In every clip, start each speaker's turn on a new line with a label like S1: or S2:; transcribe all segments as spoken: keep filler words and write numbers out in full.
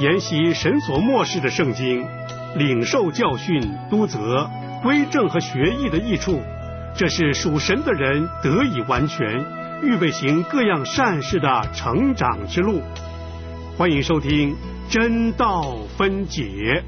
S1: 研习神所默示的圣经，领受教训、督责、归正和学艺的益处，这是属神的人得以完全，预备行各样善事的成长之路。欢迎收听真道分解。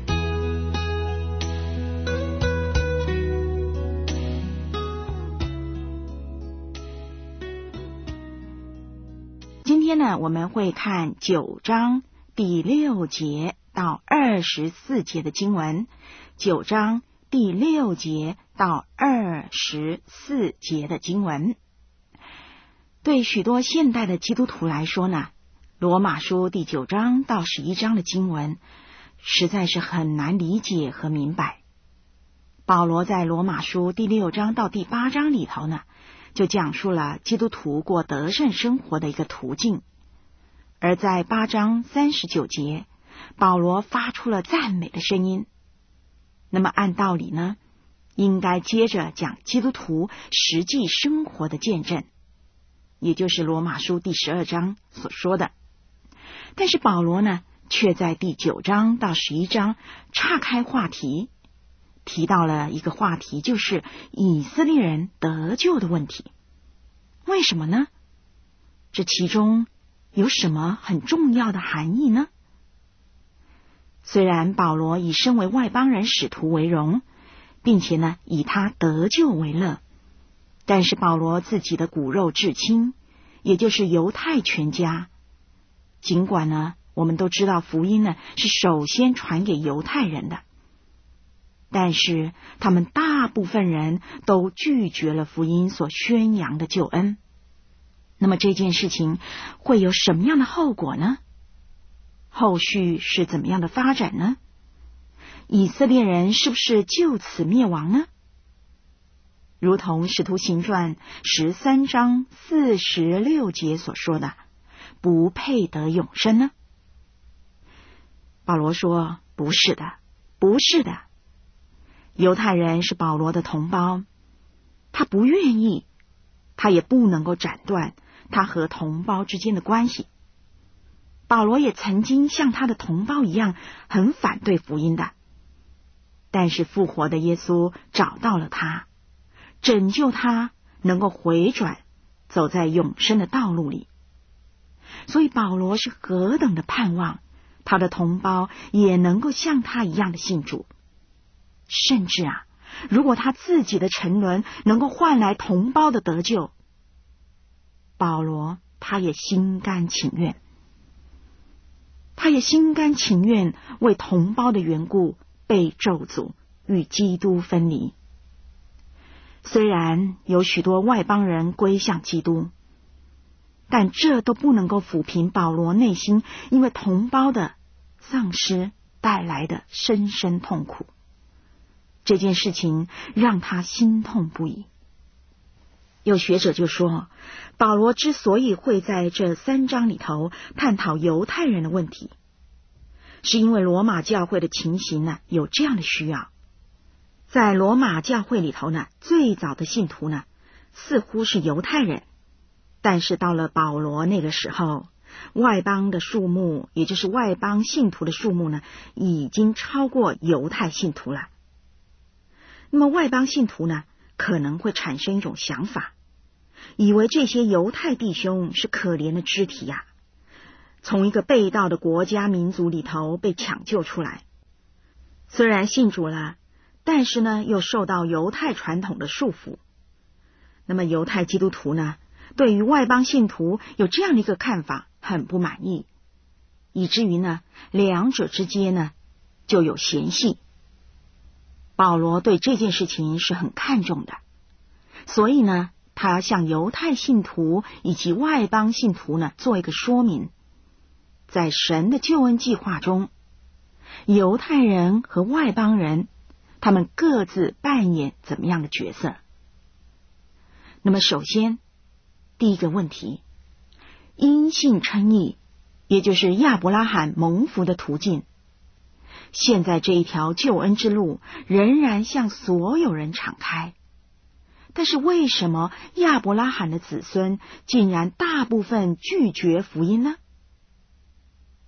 S2: 今天呢，我们会看九章第六节到二十四节的经文。九章第六节到二十四节的经文，对许多现代的基督徒来说呢，罗马书第九章到十一章的经文实在是很难理解和明白。保罗在罗马书第六章到第八章里头呢，就讲述了基督徒过得胜生活的一个途径。而在八章三十九节，保罗发出了赞美的声音。那么按道理呢，应该接着讲基督徒实际生活的见证，也就是罗马书第十二章所说的。但是保罗呢，却在第九章到十一章岔开话题，提到了一个话题，就是以色列人得救的问题。为什么呢？这其中有什么很重要的含义呢？虽然保罗以身为外邦人使徒为荣，并且呢以他得救为乐，但是保罗自己的骨肉至亲，也就是犹太全家，尽管呢我们都知道福音呢是首先传给犹太人的，但是他们大部分人都拒绝了福音所宣扬的救恩。那么这件事情会有什么样的后果呢？后续是怎么样的发展呢？以色列人是不是就此灭亡呢？如同使徒行传十三章四十六节所说的，不配得永生呢？保罗说，不是的，不是的。犹太人是保罗的同胞，他不愿意，他也不能够斩断他和同胞之间的关系。保罗也曾经像他的同胞一样很反对福音的，但是复活的耶稣找到了他，拯救他能够回转，走在永生的道路里。所以保罗是何等的盼望他的同胞也能够像他一样的信主，甚至啊，如果他自己的沉沦能够换来同胞的得救，保罗他也心甘情愿，他也心甘情愿为同胞的缘故被咒诅，与基督分离。虽然有许多外邦人归向基督，但这都不能够抚平保罗内心因为同胞的丧失带来的深深痛苦。这件事情让他心痛不已。有学者就说，保罗之所以会在这三章里头探讨犹太人的问题，是因为罗马教会的情形呢有这样的需要。在罗马教会里头呢，最早的信徒呢似乎是犹太人，但是到了保罗那个时候，外邦的数目，也就是外邦信徒的数目呢，已经超过犹太信徒了。那么外邦信徒呢，可能会产生一种想法，以为这些犹太弟兄是可怜的肢体呀、啊，从一个被盗的国家民族里头被抢救出来，虽然信主了，但是呢又受到犹太传统的束缚。那么犹太基督徒呢，对于外邦信徒有这样的一个看法很不满意，以至于呢两者之间呢就有嫌隙。保罗对这件事情是很看重的，所以呢他向犹太信徒以及外邦信徒呢做一个说明，在神的救恩计划中，犹太人和外邦人他们各自扮演怎么样的角色。那么首先第一个问题，因信称义，也就是亚伯拉罕蒙福的途径，现在这一条救恩之路仍然向所有人敞开，但是为什么亚伯拉罕的子孙竟然大部分拒绝福音呢？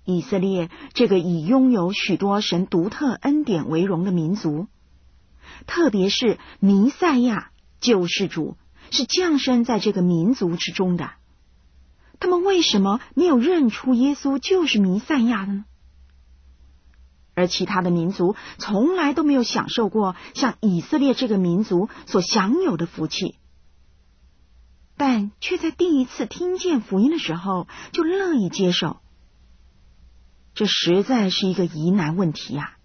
S2: 以色列这个以拥有许多神独特恩典为荣的民族，特别是弥赛亚救世主是降生在这个民族之中的，他们为什么没有认出耶稣就是弥赛亚呢？而其他的民族从来都没有享受过像以色列这个民族所享有的福气，但却在第一次听见福音的时候就乐意接受。这实在是一个疑难问题呀、啊！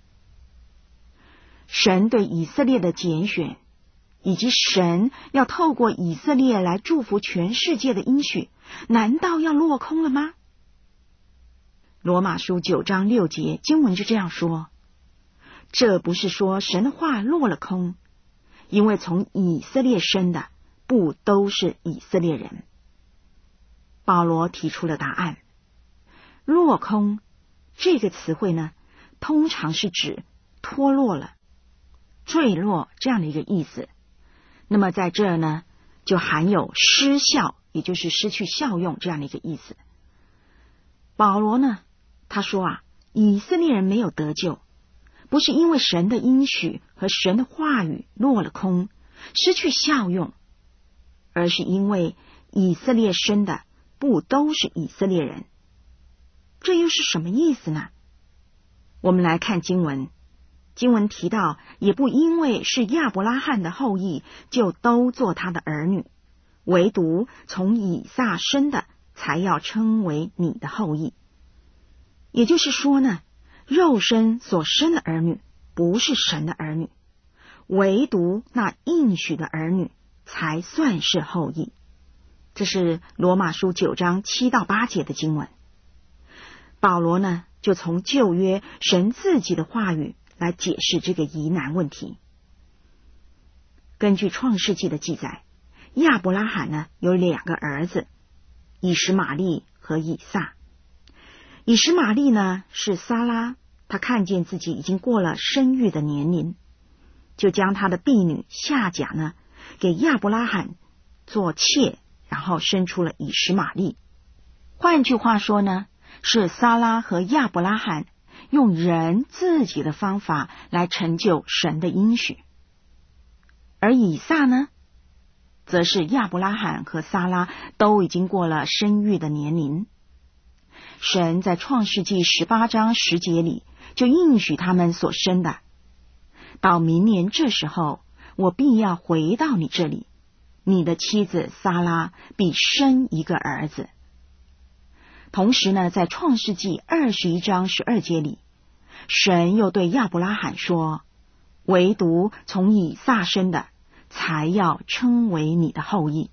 S2: 神对以色列的拣选，以及神要透过以色列来祝福全世界的应许，难道要落空了吗？罗马书九章六节经文就这样说，这不是说神的话落了空，因为从以色列生的不都是以色列人。保罗提出了答案，落空这个词汇呢，通常是指脱落了、坠落这样的一个意思。那么在这呢，就含有失效，也就是失去效用这样的一个意思。保罗呢，他说啊，以色列人没有得救，不是因为神的应许和神的话语落了空，失去效用，而是因为以色列生的不都是以色列人。这又是什么意思呢？我们来看经文。经文提到，也不因为是亚伯拉罕的后裔，就都做他的儿女，唯独从以撒生的，才要称为你的后裔。也就是说呢，肉身所生的儿女不是神的儿女，唯独那应许的儿女才算是后裔。这是罗马书九章七到八节的经文。保罗呢，就从旧约神自己的话语来解释这个疑难问题。根据创世纪的记载，亚伯拉罕呢有两个儿子，以实玛利和以撒。以实玛利呢是撒拉，他看见自己已经过了生育的年龄，就将他的婢女夏甲呢给亚伯拉罕做妾，然后生出了以实玛利。换句话说呢，是撒拉和亚伯拉罕用人自己的方法来成就神的应许。而以撒呢，则是亚伯拉罕和撒拉都已经过了生育的年龄。神在创世纪十八章十节里就应许他们所生的，到明年这时候，我必要回到你这里，你的妻子撒拉必生一个儿子。同时呢，在创世纪二十一章十二节里，神又对亚伯拉罕说，唯独从以撒生的，才要称为你的后裔。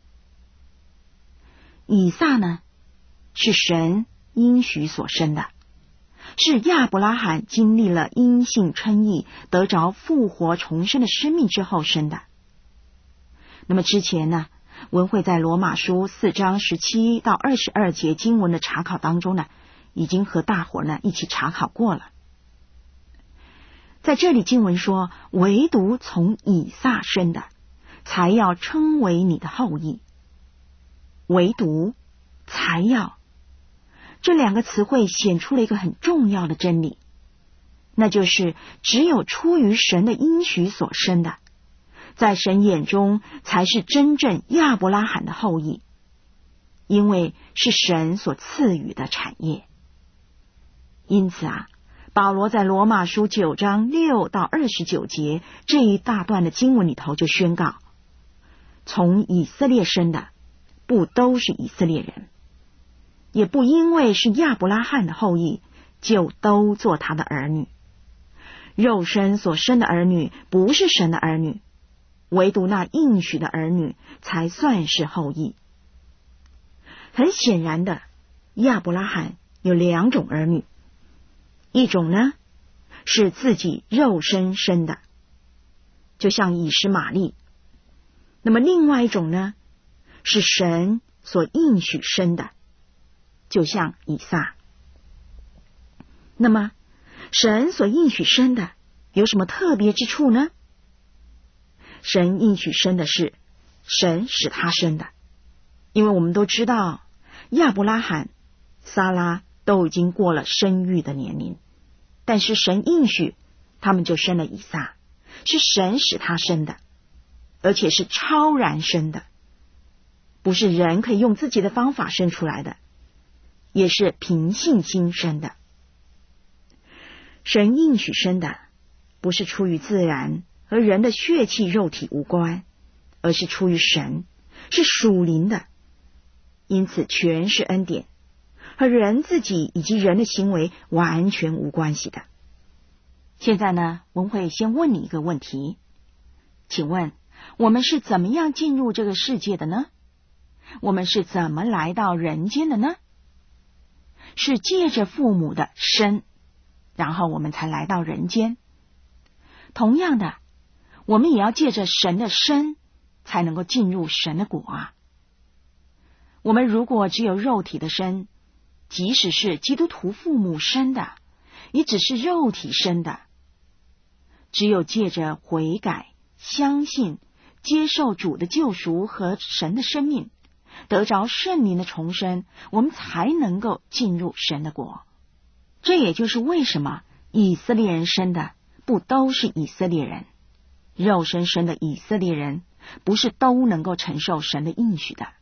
S2: 以撒呢，是神应许所生的，是亚伯拉罕经历了因信称义，得着复活重生的生命之后生的。那么之前呢，文慧在罗马书四章十七到二十二节经文的查考当中呢，已经和大伙呢一起查考过了。在这里经文说，唯独从以撒生的，才要称为你的后裔。唯独、才要，这两个词汇显出了一个很重要的真理，那就是只有出于神的应许所生的，在神眼中才是真正亚伯拉罕的后裔，因为是神所赐予的产业。因此啊，保罗在罗马书九章六到二十九节这一大段的经文里头就宣告，从以色列生的不都是以色列人，也不因为是亚伯拉罕的后裔就都做他的儿女。肉身所生的儿女不是神的儿女，唯独那应许的儿女才算是后裔。很显然的，亚伯拉罕有两种儿女，一种呢是自己肉身生的，就像以实玛利；那么另外一种呢是神所应许生的，就像以撒。那么神所应许生的有什么特别之处呢？神应许生的是神使他生的，因为我们都知道亚伯拉罕、撒拉都已经过了生育的年龄，但是神应许他们就生了以撒，是神使他生的，而且是超然生的，不是人可以用自己的方法生出来的，也是凭信心生的。神应许生的不是出于自然，和人的血气肉体无关，而是出于神，是属灵的，因此全是恩典，和人自己以及人的行为完全无关系的。现在呢，文慧先问你一个问题，请问我们是怎么样进入这个世界的呢？我们是怎么来到人间的呢？是借着父母的生，然后我们才来到人间。同样的，我们也要借着神的生，才能够进入神的国啊。我们如果只有肉体的生，即使是基督徒父母生的，也只是肉体生的。只有借着悔改、相信、接受主的救赎和神的生命，得着圣灵的重生，我们才能够进入神的国。这也就是为什么以色列人生的不都是以色列人，肉身生的以色列人不是都能够承受神的应许的。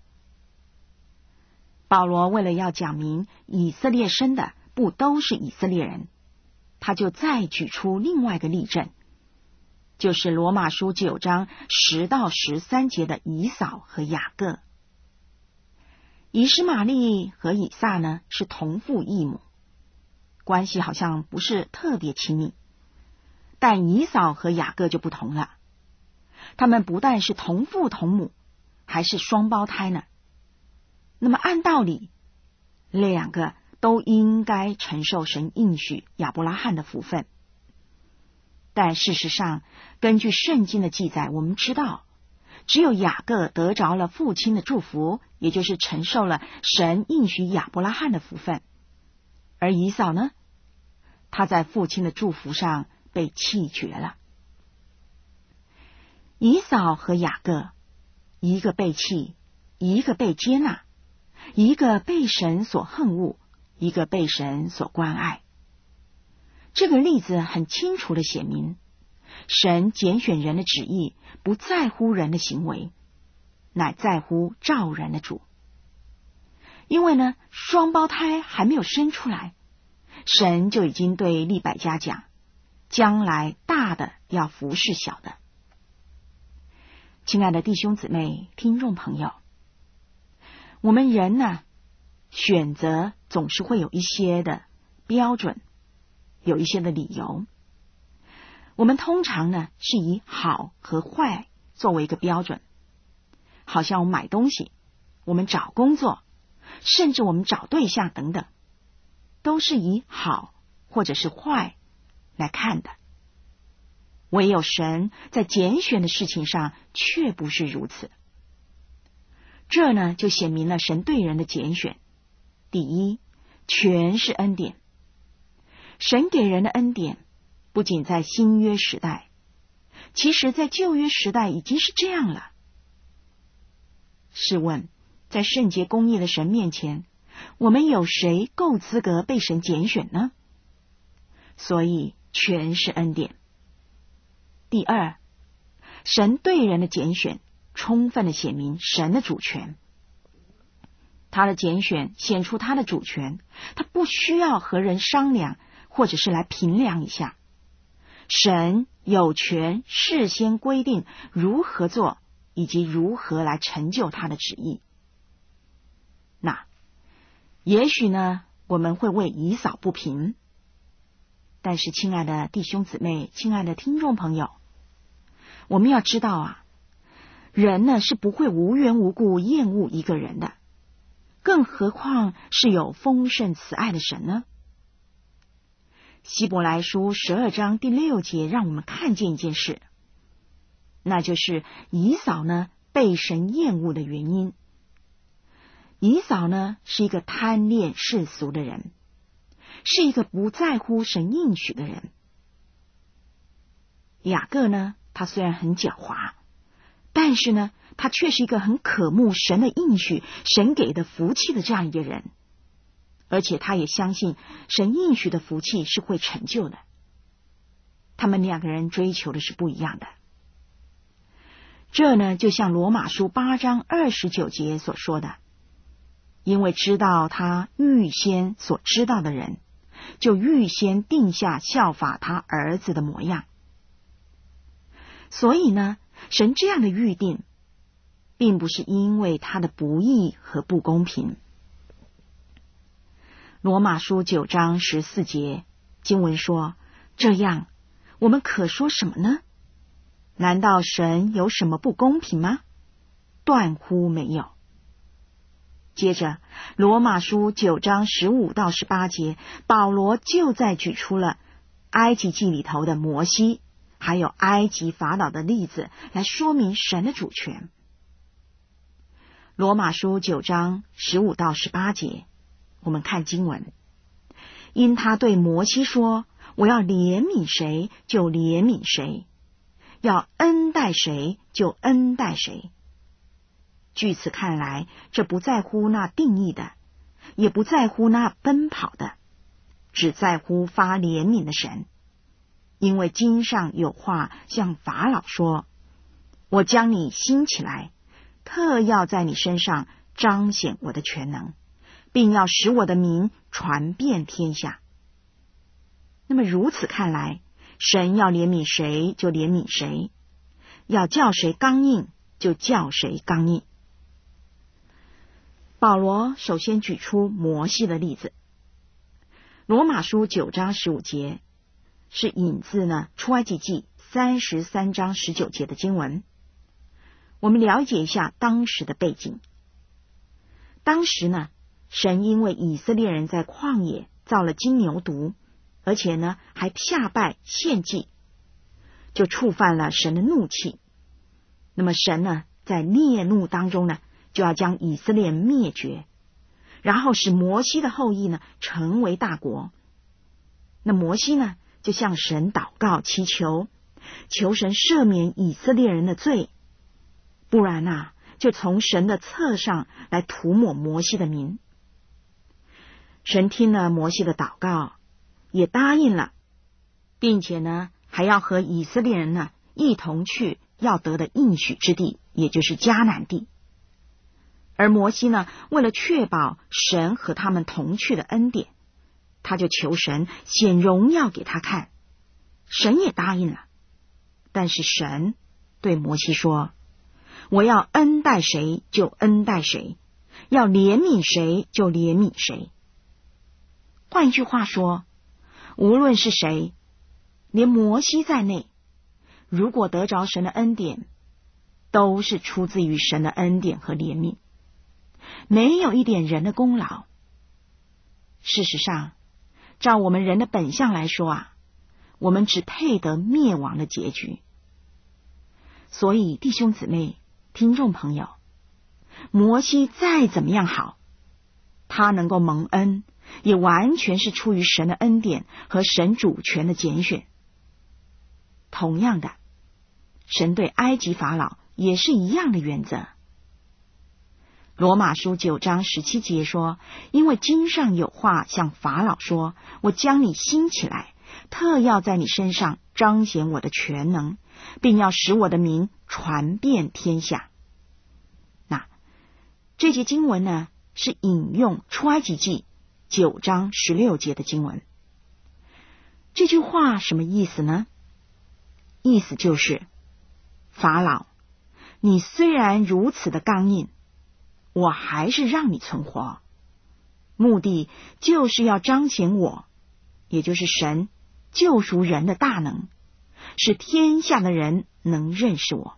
S2: 保罗为了要讲明以色列生的不都是以色列人，他就再举出另外一个例证，就是罗马书九章十到十三节的以扫和雅各。以实玛利和以撒呢是同父异母，关系好像不是特别亲密，但以扫和雅各就不同了，他们不但是同父同母，还是双胞胎呢。那么按道理，两个都应该承受神应许亚伯拉罕的福分。但事实上，根据圣经的记载，我们知道只有雅各得着了父亲的祝福，也就是承受了神应许亚伯拉罕的福分。而以扫呢，他在父亲的祝福上被弃绝了。以扫和雅各，一个被弃，一个被接纳，一个被神所恨恶，一个被神所关爱。这个例子很清楚地写明，神拣选人的旨意不在乎人的行为，乃在乎召人的主。因为呢，双胞胎还没有生出来，神就已经对利百加讲，将来大的要服侍小的。亲爱的弟兄姊妹、听众朋友，我们人呢，选择总是会有一些的标准，有一些的理由。我们通常呢是以好和坏作为一个标准，好像我们买东西，我们找工作，甚至我们找对象等等，都是以好或者是坏来看的。唯有神在拣选的事情上却不是如此。这呢就显明了神对人的拣选。第一，全是恩典。神给人的恩典不仅在新约时代，其实在旧约时代已经是这样了。试问，在圣洁公义的神面前，我们有谁够资格被神拣选呢？所以全是恩典。第二，神对人的拣选充分的显明神的主权。他的拣选显出他的主权，他不需要和人商量，或者是来评量一下。神有权事先规定如何做，以及如何来成就他的旨意。那也许呢，我们会为以扫不平，但是亲爱的弟兄姊妹，亲爱的听众朋友，我们要知道啊，人呢是不会无缘无故厌恶一个人的，更何况是有丰盛慈爱的神呢？希伯来书十二章第六节让我们看见一件事，那就是以扫呢被神厌恶的原因。以扫呢是一个贪恋世俗的人，是一个不在乎神应许的人。雅各呢，他虽然很狡猾，但是呢，他却是一个很渴慕神的应许、神给的福气的这样一个人。 而且他也相信神应许的福气是会成就的。他们两个人追求的是不一样的。这呢，就像罗马书八章二十九节所说的，因为知道他预先所知道的人，就预先定下效法他儿子的模样。所以呢，神这样的预定并不是因为他的不义和不公平。罗马书九章十四节经文说，这样我们可说什么呢？难道神有什么不公平吗？断乎没有。接着罗马书九章十五到十八节，保罗就在举出了埃及记里头的摩西还有埃及法老的例子，来说明神的主权。罗马书九章十五到十八节，我们看经文，因他对摩西说，我要怜悯谁就怜悯谁，要恩待谁就恩待谁。据此看来，这不在乎那定义的，也不在乎那奔跑的，只在乎发怜悯的神。因为经上有话向法老说，我将你兴起来，特要在你身上彰显我的全能，并要使我的名传遍天下。那么如此看来，神要怜悯谁就怜悯谁，要叫谁刚硬就叫谁刚硬。保罗首先举出摩西的例子。罗马书九章十五节是引自呢出埃及记三十三章十九节的经文。我们了解一下当时的背景。当时呢，神因为以色列人在旷野造了金牛犊，而且呢还下拜献祭，就触犯了神的怒气。那么神呢在烈怒当中呢，就要将以色列人灭绝，然后使摩西的后裔呢成为大国。那摩西呢就向神祷告祈求，求神赦免以色列人的罪，不然啊就从神的册上来涂抹摩西的名。神听了摩西的祷告，也答应了，并且呢还要和以色列人呢一同去要得的应许之地，也就是迦南地。而摩西呢，为了确保神和他们同去的恩典，他就求神显荣耀给他看。神也答应了，但是神对摩西说，我要恩待谁就恩待谁，要怜悯谁就怜悯谁。换句话说，无论是谁，连摩西在内，如果得着神的恩典，都是出自于神的恩典和怜悯，没有一点人的功劳。事实上，照我们人的本相来说啊，我们只配得灭亡的结局。所以弟兄姊妹、听众朋友，摩西再怎么样好，他能够蒙恩，也完全是出于神的恩典和神主权的拣选。同样的，神对埃及法老也是一样的原则。罗马书九章十七节说，因为经上有话向法老说，我将你兴起来，特要在你身上彰显我的全能，并要使我的名传遍天下。那这节经文呢，是引用出埃及记九章十六节的经文。这句话什么意思呢？意思就是法老，你虽然如此的刚硬，我还是让你存活，目的就是要彰显我，也就是神救赎人的大能，使天下的人能认识我。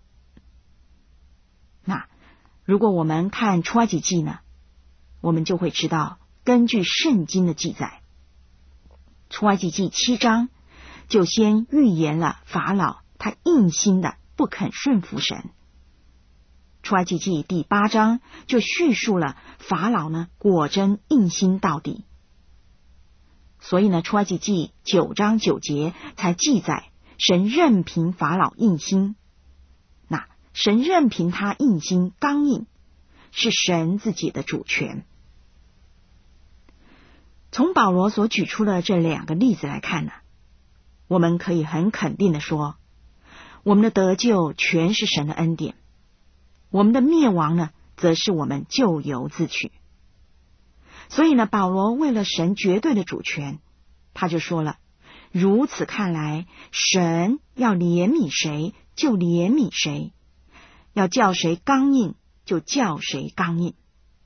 S2: 那如果我们看出埃及记呢，我们就会知道，根据圣经的记载，出埃及记七章就先预言了法老他硬心的不肯顺服神。出埃及记第八章就叙述了法老呢果真硬心到底。所以呢，出埃及记九章九节才记载神任凭法老硬心。那神任凭他硬心刚硬，是神自己的主权。 从保罗所举出的这两个例子来看呢，我们可以很肯定的说，我们的得救全是神的恩典，我们的灭亡呢，则是我们咎由自取。所以呢，保罗为了神绝对的主权，他就说了，如此看来，神要怜悯谁就怜悯谁，要叫谁刚硬就叫谁刚硬。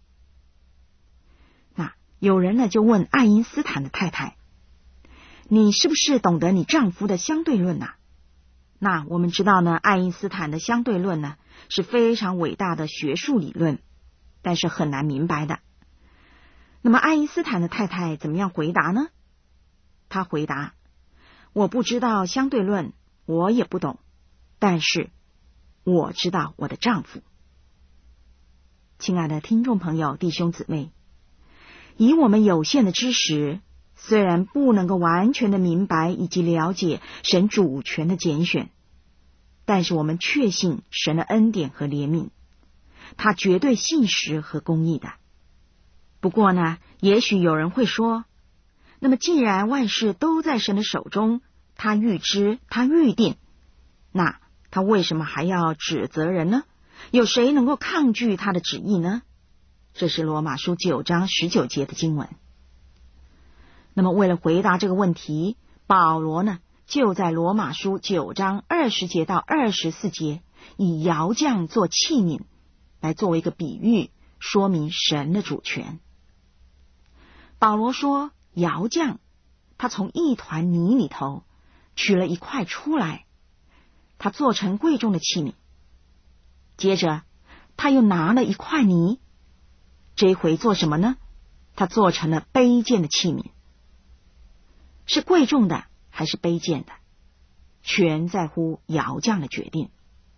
S2: 那有人呢就问爱因斯坦的太太，你是不是懂得你丈夫的相对论啊？那我们知道呢，爱因斯坦的相对论呢是非常伟大的学术理论，但是很难明白的。那么爱因斯坦的太太怎么样回答呢？他回答，我不知道相对论，我也不懂，但是我知道我的丈夫。亲爱的听众朋友、弟兄姊妹，以我们有限的知识，虽然不能够完全的明白以及了解神主权的拣选，但是我们确信神的恩典和怜悯，他绝对信实和公义的。不过呢，也许有人会说，那么既然万事都在神的手中，他预知，他预定，那他为什么还要指责人呢？有谁能够抗拒他的旨意呢？这是罗马书九章十九节的经文。那么为了回答这个问题，保罗呢就在罗马书九章二十节到二十四节以窑匠做器皿来作为一个比喻，说明神的主权。保罗说，窑匠他从一团泥里头取了一块出来，他做成贵重的器皿，接着他又拿了一块泥，这一回做什么呢？他做成了卑贱的器皿。是贵重的还是卑贱的，全在乎窑匠的决定。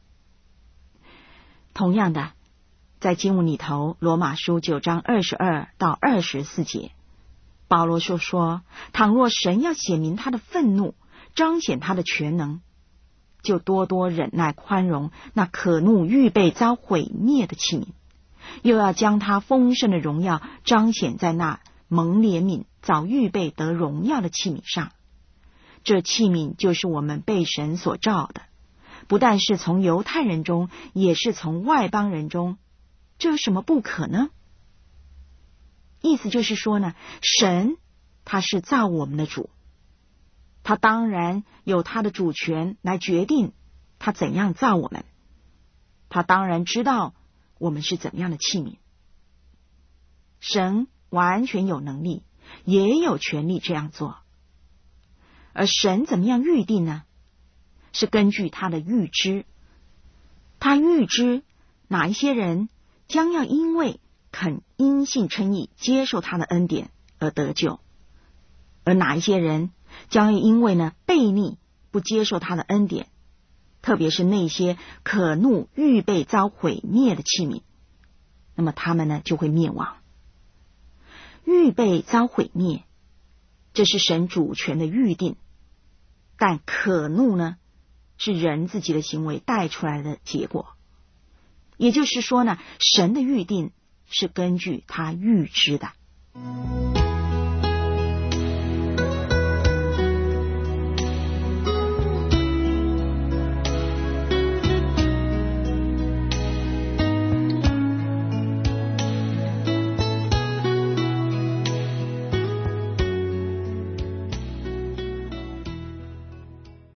S2: 同样的，在经文里头，罗马书九章二十二到二十四节，保罗说说，倘若神要显明他的愤怒，彰显他的全能，就多多忍耐宽容那可怒预备遭毁灭的器皿，又要将他丰盛的荣耀彰显在那蒙怜悯早预备得荣耀的器皿上。这器皿就是我们被神所造的，不但是从犹太人中，也是从外邦人中，这有什么不可呢？意思就是说呢，神他是造我们的主，他当然有他的主权来决定他怎样造我们，他当然知道我们是怎么样的器皿。神完全有能力，也有权利这样做。而神怎么样预定呢？是根据他的预知，他预知哪一些人将要因为肯因信称义接受他的恩典而得救，而哪一些人将要因为呢悖逆不接受他的恩典，特别是那些可怒预备遭毁灭的器皿，那么他们呢就会灭亡。预备遭毁灭，这是神主权的预定，但可怒呢是人自己的行为带出来的结果。也就是说呢，神的预定是根据他预知的。